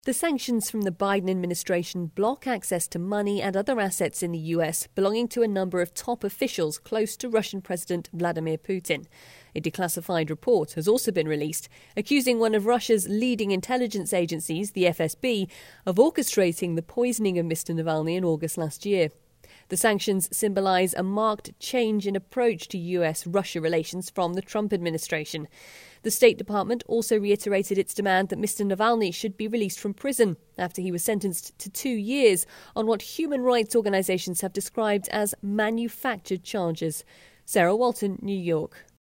The sanctions from the Biden administration block access to money and other assets in the US belonging to a number of top officials close to Russian President Vladimir Putin. A declassified report has also been released, accusing one of Russia's leading intelligence agencies, the FSB, of orchestrating the poisoning of Mr. Navalny in August last year. The sanctions symbolise a marked change in approach to US-Russia relations from the Trump administration. The State Department also reiterated its demand that Mr. Navalny should be released from prison after he was sentenced to 2 years on what human rights organisations have described as manufactured charges. Sarah Walton, New York.